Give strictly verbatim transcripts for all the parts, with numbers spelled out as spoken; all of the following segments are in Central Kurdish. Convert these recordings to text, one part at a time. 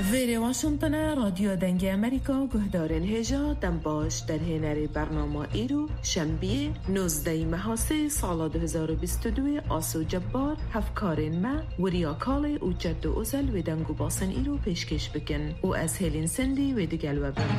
ویری واشنطن رادیو دنگی امریکا گهدارن هجا دنباش در هنر برنامه ایرو شنبه نوزده محاسه سال دو هزار و بیست و دو آسو جبار هفکارین ما وریا کالی و جد و ازل و دنگو باسن ایرو پیشکش بکن و از هلین سندی و دگل وبن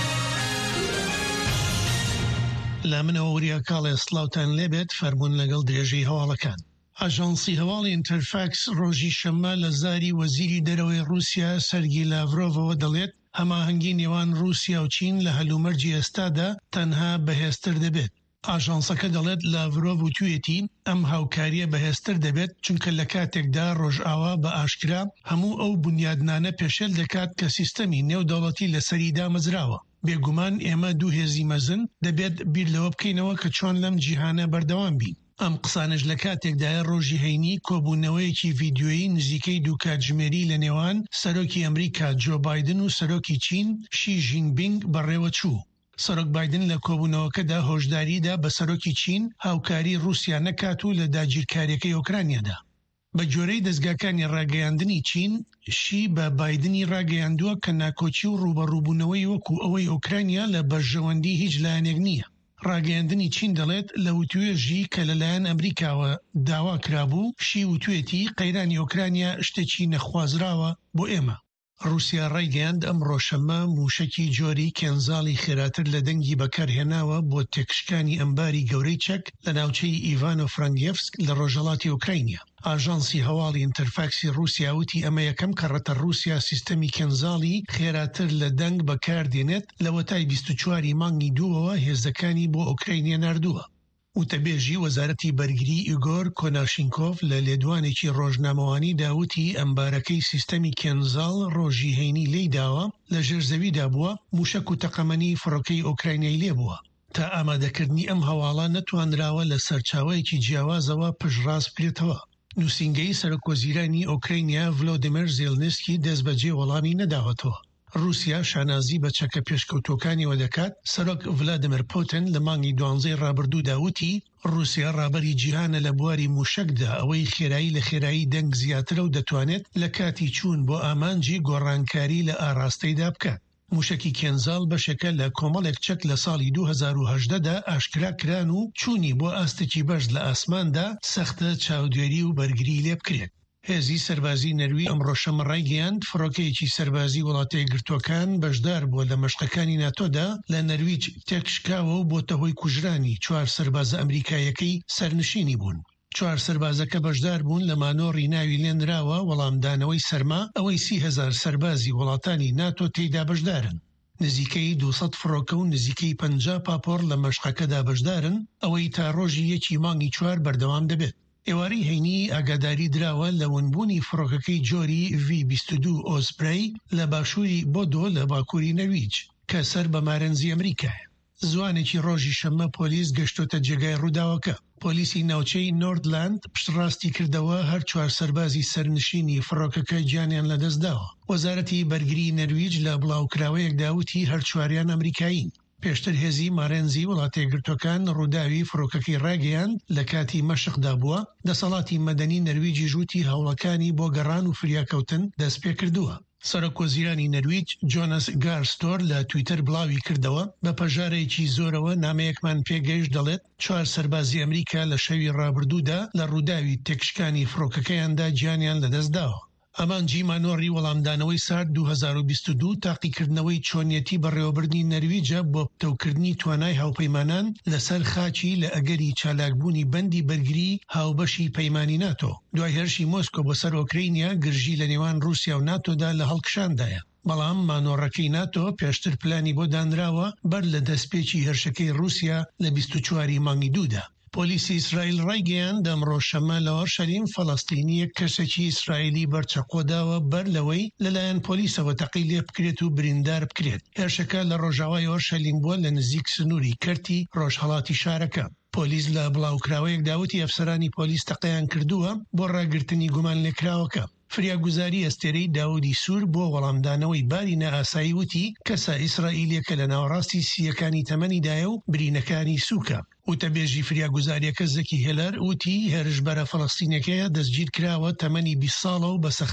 لامن وریا کالی سلاوتان لبت فرمون لگل درجی هوالکان. ئاژانسی هەواڵی ئینتەرفاکس ڕۆژی شەممە لە زاری وەزیری دەرەوەی رووسیا سەرگی لاڤرۆڤەوە دەڵێت هەماهەنگی نێوان رووسیا و چین لە هەلومەرجی ئێستادا تەنها بەهێزتر دەبێت. ئاژانسەکە دەڵێت لاڤرۆڤ وتوویەتی ئەم هاوکاریە بەهێزتر دەبێت چونکە لە کاتێکدا ڕۆژئاوا بە ئاشکرا هەموو ئەو بنیادنانە پێشێل دەکات کە سیستەمی نێودەوڵەتی لەسەریدا مەزراوە. بێگومان ئێمە دوو هێزی مەزن دەبێت بیر لەوە بکەینەوە کە چۆن لەم جیهانە بەردەوام بین. ئەم قسانش لە کاتێکدایە ڕۆژی هەینی کۆبوونەوەیەکی ڤیدیۆیی نزیکەی دوو کاتژمێری لە نێوان سەرۆکی ئەمریکا جۆ بایدن و سەرۆکی چین شی ژینپینگ بەڕێوە چوو. سەرۆک بایدن لە کۆبوونەوەکەدا هۆشداریدا بە سەرۆکی چین هاوکاری رووسیا نەکات و لە داگیرکاریەکەی ئۆکرانیادا. بە جۆرەی دەستگاکانی ڕاگەیاندنی چین شی بە بایدنی ڕاگەیاندووە کە ناکۆچی و ڕوبەڕووبوونەوەی وەکو ئەوەی ئۆکرانیا لە بەرژەوەندی هیچ لایەنێک نییە. ڕاگەیاندنی چین دەڵێت لە وتوێژی کە لەلایەن ئەمریکاوە داوا کرابوو شی وتوێتی قەیرانی ئۆکرانیا شتێکی نەخوازراوە بۆ ئێمە. رووسیا ڕایگەیاند ئەم ڕۆژشەممە موشەکی جۆری کێنزاڵی خێراتر لە دەنگی بەکارهێناوە بۆ تێکشکانی ئەمباری گەورەی چەک لە ناوچەی ئیڤانۆ فرانگیفسک لە ڕۆژهەڵاتی ئوکراینیا. ئاژانسی هەواڵی ئینتەرفاکسی رووسیا وتی ئەمە یەکەم کەڕەتە رووسیا سیستەمی کێنزاڵی خێراتر لە دەنگ بەکاردێنێت لە وەتای بیست و چواری مانگی دووەوە هێزەکانی بۆ ئوکراینیا ناردووە. وتەبێژی وەزارەتی بەرگری ئیگۆر کۆناشینکۆڤ لە لێدوانێکی ڕۆژنامەوانی داوتی ئەمبارەکەی سیستەمی کێنزاڵ ڕۆژی هەینی لێی داوە لە ژێرزەویدا بووە موشک و تەقەمەنی فڕۆکەی ئۆکراینیای لێبووە. تا ئامادەکردنی ئەم هەواڵە نەتوانراوە لە سەرچاوەیەکی جیاوازەوە پشتڕاست بکرێتەوە. نووسینگەی سەرۆکوەزیرانی ئۆکراینیا ڤلۆدیمیر زێلنسکی دەست بەجێ وەڵامی نەداوەتەوە. رووسیا شانازی بە چەکە پێشکەوتوەکانیەوە دەکات. سەرۆک ڤلادیمیر پوتین لە مانگی دوانزەی ڕابردوودا وتی رووسیا ڕابەری جیهانە لە بواری موشکدا ئەوەی خێرایی لە خێرایی دەنگ زیاترە و دەتوانێت لە کاتی چوون بۆ ئامانجی گۆڕانکاری لە ئاراستەیدا بکات. موشکی کێنزاڵ بەشێکە لە کۆمەڵێک چەک لە ساڵی دوو هەزار و هەژدەدا ئاشکرا کران و چوونی بۆ ئاستێکی بەرز لە ئاسماندا سەختە چاودێری و بەرگری لێ بکرێت. هێزی سەربازی نەروی ئەم ڕۆژەمە ڕایگەیاند فڕۆکەیەکی سەربازی وڵاتە یەکگرتووەکان بەشدار بووە لە مەشقەکانی ناتۆدا لە نەرویج تێکشکاوە و بۆتە هۆی کوژرانی چوار سەربازە ئەمریکایەکەی سەرنشینی بوون. چوار سەربازەکە بەشدار بوون لە مانۆڕی ناوی لێنراوە وەڵامدانەوەی سەرما ئەوەی سی هەزار سەربازی وڵاتانی ناتۆ تێیدا بەشدارن. نزیکەی دووسەد فڕۆکە و نزیکەی پەنجا پاپۆر لە مەشقەکەدا بەشدارن ئەوەی تا ڕۆژی یەکی مانگی چوار بەردەوام دەبێت. ئێواری هەینی ئاگاداری دراوە لە ونبوونی فڕۆکەکەی جۆری ڤی بیست و دوو ئۆسپرەی لە باشووری بۆدۆ لە باکووری نەرویج کە سەر بە مارەنزی ئەمریکایە. زوانێکی ڕۆژی شەممە پۆلیس گەشتۆتە جێگای ڕووداوەکە. پۆلیسی ناوچەی نۆردلاند پشتڕاستی کردەوە هەر چوار سەربازی سەرنشینی فڕۆکەکە گیانیان لەدەستداوە. وەزارەتی بەرگری نەرویج لە بڵاوکراوەیەکدا وتی هەر چواریان ئەمریکایین. پێشتر هێزی مارەنزی وڵاتە یەکگرتووەکان ڕووداوی فڕۆکەکەی ڕاگەیاند لە کاتی مەشقدا بووە. دەسەڵاتی مەدەنی نەرویجی ژووتی هەوڵەکانی بۆ گەڕان و فریاکەوتن دەست پێ کردووە. سەرۆکوەزیرانی نەرویج جۆناس گارستۆر لە تویتەر بڵاوی کردەوە بە پەژارێکی زۆرەوە نامەیەکمان پێگەیشت دەڵێت چوار سەربازی ئەمریکا لە شەوی ڕابردوودا لە ڕووداوی تێکشکانی فڕۆکەکەیاندا گیانیان لەدەستداوە. ئەمانجی مانۆڕی وەڵامدانەوەی سارد دوو هەزار و بیست و دوو تاقیکردنەوەی چۆنیەتی بەڕێوەبردنی نەرویجە بۆ پتەوکردنی توانای هاوپەیمانان لەسەر خاچی لە ئەگەری چالاکبوونی بەندی بەرگری هاوبەشی پەیمانی ناتۆ. دوای هێرشی مۆسکۆ بۆ سەر ئۆکراینیا گرژی لە نێوان رووسیا و ناتۆدا لە هەڵکشاندایە. بەڵام مانۆڕەکەی ناتۆ پێشتر پلانی بۆ دانراوە بەر لە دەستپێکی هێرشەکەی رووسیا لە بیست و چواری مانگی دوودا. پۆلیسی ئیسرائیل ڕایگەیاند ئەم ڕۆژشەممە لە ئۆرشەلیم فەڵەستینیەک کەسێکی ئیسرائیلی بەرچەقۆداوە بەر لەوەی لەلایەن پۆلیسەوە تەقی لێ بکرێت و بریندار بکرێت. هێرشەکە لە ڕۆژاوای ئۆرشەلیم بووە لە نزیک سنووری کەرتی ڕۆژهەڵاتی شارەکە. پۆلیس لە بڵاوکراوەیەک داوتی ئەفسەرانی پۆلیس تەقەیان کردووە بۆ ڕاگررتنی گومان لێکراوەکە. فریاگوزاری ئەستێرەی داودی سوور بۆ وەڵامدانەوەی باری نەئاسایی وتی کەسە ئیسرائیلێکە لە ناوەڕاستی سیەکانی تەمەنیدایە و برینەکانی سووکە. وتەبێژی فریاگوزاریەکە زەکی هێلەر وتی هێرشبەرە فەڵەستینەکەیە دەستگیر کراوە تەمەنی بیست ساڵە و بە